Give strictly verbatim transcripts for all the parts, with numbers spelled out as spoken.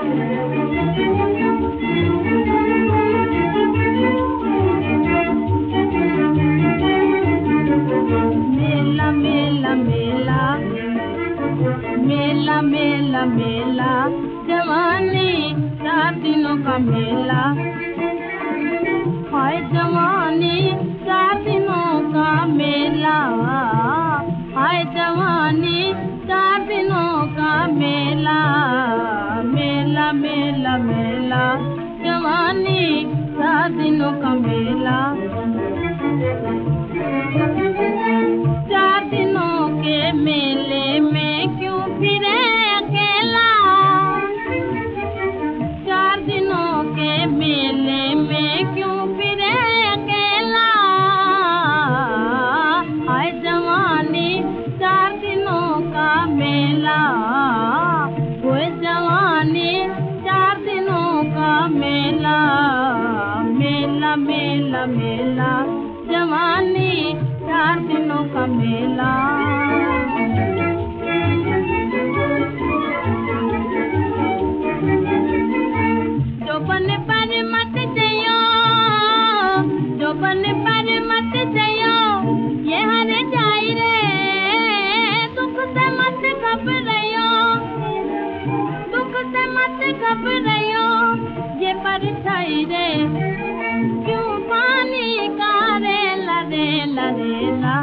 मेला मेला मेला मेला मेला मेला जवानी चार दिनों का मेला, हाय जवानी चार दिनों का मेला, हाय जवानी चार दिनों का मेला। मेला मेला मेला जवानी चार दिनों का मेला, चार दिनों के मेले में क्यों फिरे अकेला, चार दिनों के मेले में क्यों फिरे अकेला, हाय जवानी चार दिनों का मेला, वो जवानी चार दिनों का मेला। मेला मेला मेला जवानी चार दिनों का मेला। जो बन पर मत जइयो, जो बन पर मत जइयो, ये हर जाई रे, दुख से मत घबराइयो, दुख से मत घबराइयो, ये परछाई रे क्यों पानी का रेला रेला रेला।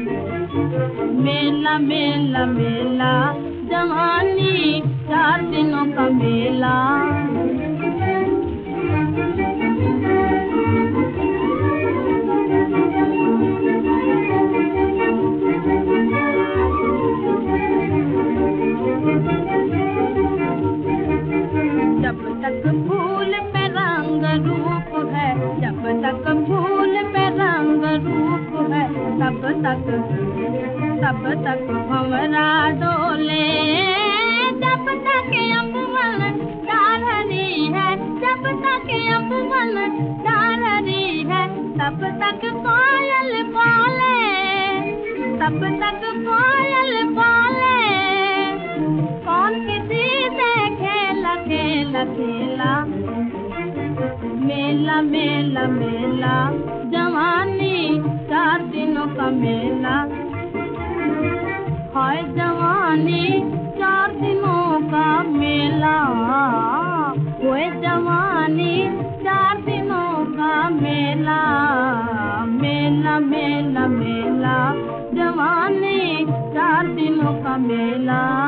मेला मेला मेला जवानी चार दिनों का मेला। जब तक फूल पे रंग रूप है, जब तक फूल पे रंग रूप है, तब तक तब तक भंवरा डोले, जब तक अम्बुवन डालरी है, जब तक अम्बुवन डालरी है, तब तक कोयल बोले, तब तक कोयल बोले, कौन किसी से खेला खेला खेला। मेला मेला मेला जवानी चार दिनों का मेला, हाय जवानी चार दिनों का मेला, वो जवानी चार दिनों का मेला। मेला मेला मेला जवानी चार दिनों का मेला।